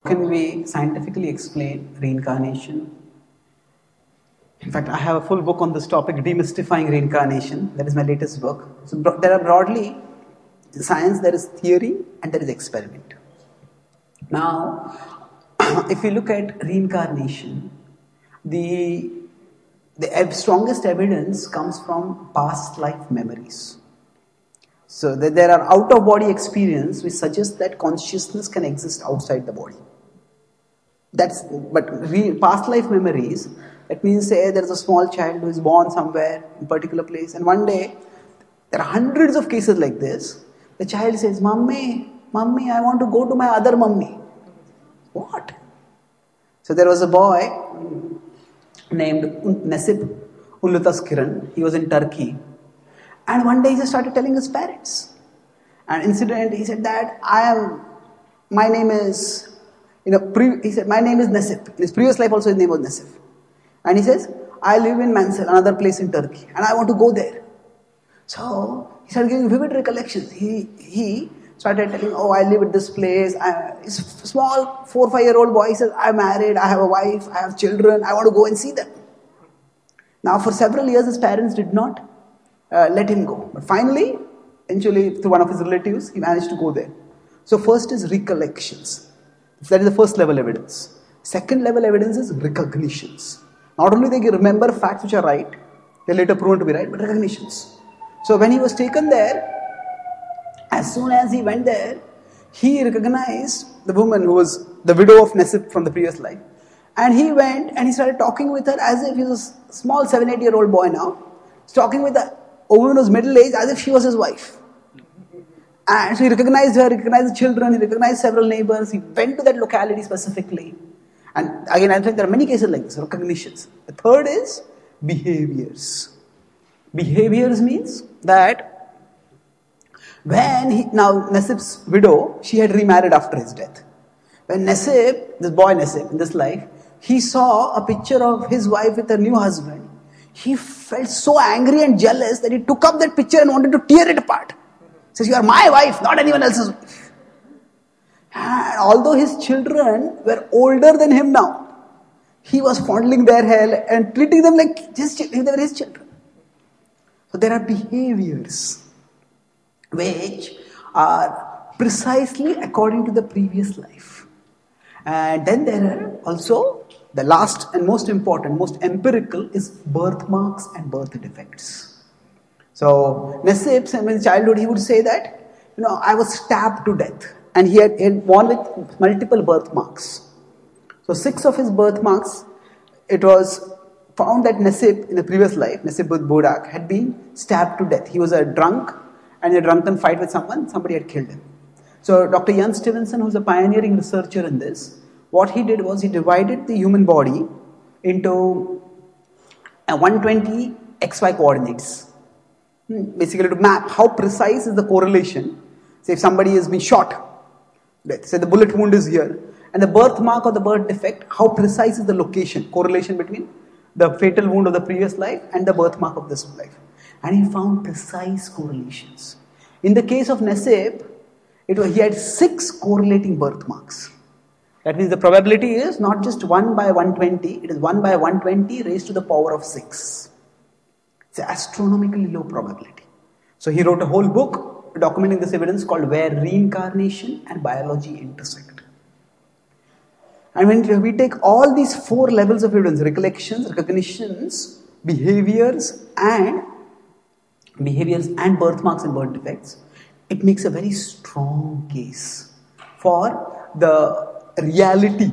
can we scientifically explain reincarnation? In fact, I have a full book on this topic, Demystifying Reincarnation. That is my latest book. So there are broadly, in science there is theory and there is experiment. Now, if you look at reincarnation, the strongest evidence comes from past life memories. So there are out-of-body experiences which suggest that consciousness can exist outside the body. Past life memories, that means say there is a small child who is born somewhere in a particular place, and one day, there are hundreds of cases like this. The child says, Mummy, I want to go to my other mummy. What? So there was a boy named Nasib Ulutas Kiran. He was in Turkey. And one day he just started telling his parents. An incident, he said that my name is Nasib. In his previous life also his name was Nasib. And he says, I live in Mansell, another place in Turkey, and I want to go there. So he started giving vivid recollections. He started telling, I live at this place. He's a small 4 or 5 year old boy. He says, I'm married, I have a wife, I have children, I want to go and see them. Now for several years his parents did not let him go. But finally, eventually through one of his relatives, he managed to go there. So first is recollections. That is the first level evidence. Second level evidence is recognitions. Not only they remember facts which are right, they are later proven to be right, but recognitions. So when he was taken there, as soon as he went there, he recognized the woman who was the widow of Nasib from the previous life. And he went and he started talking with her as if he was a small 7-8 year old boy now. He's talking with a woman who was middle aged as if she was his wife. And so he recognized her, he recognized the children, he recognized several neighbors, he went to that locality specifically. And again, I think there are many cases like this, recognitions. The third is behaviors. Behaviors means that now Nasib's widow, she had remarried after his death. When Nasib, this boy Nasib in this life, he saw a picture of his wife with her new husband, he felt so angry and jealous that he took up that picture and wanted to tear it apart. He says, you are my wife, not anyone else's wife. And although his children were older than him now, he was fondling their hair and treating them like if they were his children. So there are behaviors which are precisely according to the previous life. And then there are also the last and most important, most empirical is birthmarks and birth defects. So Nasib, in his childhood, he would say that, I was stabbed to death. And he had born with multiple birthmarks. So 6 of his birthmarks, it was found that Nasib in the previous life, Nasib Budak, had been stabbed to death. He was a drunk and in a drunken fight with somebody had killed him. So Dr. Ian Stevenson, who's a pioneering researcher in this, what he did was he divided the human body into 120 XY coordinates. Basically to map how precise is the correlation. Say if somebody has been shot, say the bullet wound is here, and the birthmark or the birth defect, how precise is the location, correlation between the fatal wound of the previous life and the birthmark of this life. And he found precise correlations. In the case of Nasib, he had 6 correlating birthmarks. That means the probability is not just 1 by 120, it is 1 by 120 raised to the power of 6. It's an astronomically low probability. So he wrote a whole book documenting this evidence called Where Reincarnation and Biology Intersect. And when we take all these 4 levels of evidence, recollections, recognitions, behaviors and birthmarks and birth defects, it makes a very strong case for the reality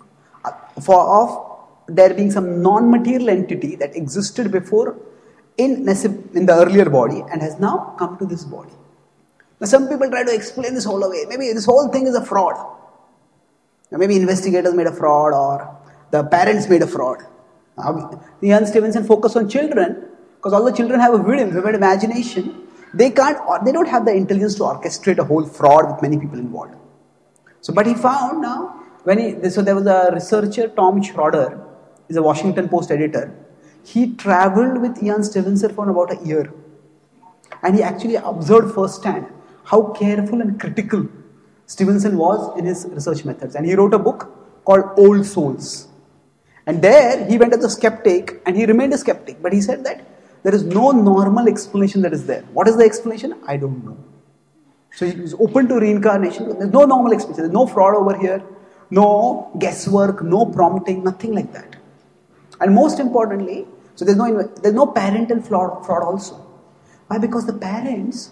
of there being some non-material entity that existed before in the earlier body and has now come to this body. Now some people try to explain this whole away. Maybe this whole thing is a fraud. Maybe investigators made a fraud or the parents made a fraud. Ian Stevenson focused on children because all the children have a vivid imagination. They don't have the intelligence to orchestrate a whole fraud with many people involved. So, but he found now, so there was a researcher, Tom Schroeder, he's a Washington Post editor. He traveled with Ian Stevenson for about a year. And he actually observed firsthand how careful and critical Stevenson was in his research methods, and he wrote a book called Old Souls. And there he went as a skeptic, and he remained a skeptic, but he said that there is no normal explanation that is there. What is the explanation? I don't know. So he was open to reincarnation. There's no normal explanation. There's no fraud over here, no guesswork, no prompting, nothing like that. And most importantly, so there's no parental fraud also. Why? Because the parents,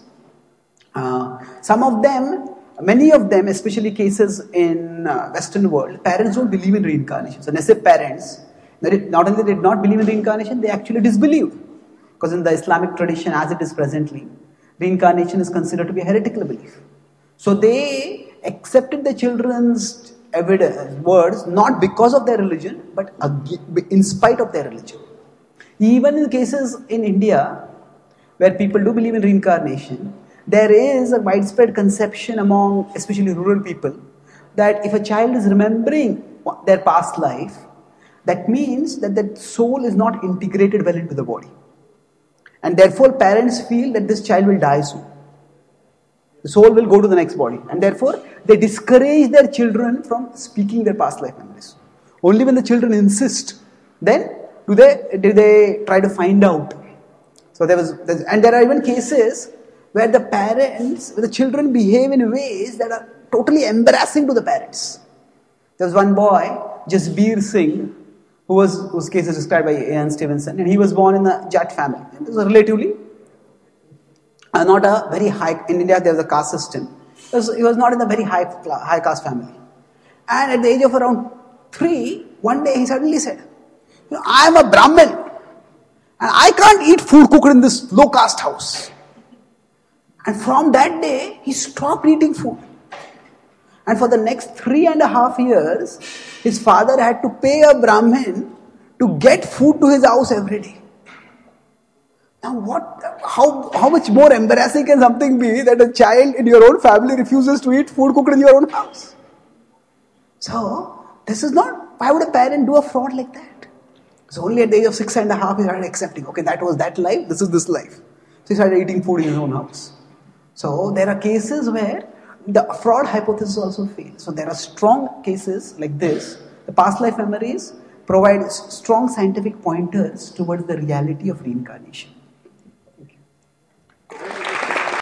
some of them, many of them, especially cases in Western world, parents don't believe in reincarnation. So Nassib parents, not only did not believe in reincarnation, they actually disbelieved. Because in the Islamic tradition as it is presently, reincarnation is considered to be a heretical belief. So they accepted the children's evidence, words, not because of their religion, but in spite of their religion. Even in cases in India, where people do believe in reincarnation, there is a widespread conception among especially rural people that if a child is remembering their past life, that means that the soul is not integrated well into the body. And therefore parents feel that this child will die soon. The soul will go to the next body. And therefore they discourage their children from speaking their past life memories. Only when the children insist, then do they try to find out. So and there are even cases where the children behave in ways that are totally embarrassing to the parents. There was one boy, Jasbir Singh, whose case is described by A.N. Stevenson, and he was born in a Jat family. It was relatively not a very high. In India, there was a caste system. He was not in a very high caste family. And at the age of around 3, one day he suddenly said, I am a Brahmin, and I can't eat food cooked in this low caste house. And from that day, he stopped eating food. And for the next 3.5 years, his father had to pay a Brahmin to get food to his house every day. Now how much more embarrassing can something be that a child in your own family refuses to eat food cooked in your own house? So, this is not, why would a parent do a fraud like that? So only at the age of 6.5, he started accepting, okay, that was that life, this is this life. So he started eating food in his own house. So there are cases where the fraud hypothesis also fails. So there are strong cases like this. The past life memories provide strong scientific pointers towards the reality of reincarnation.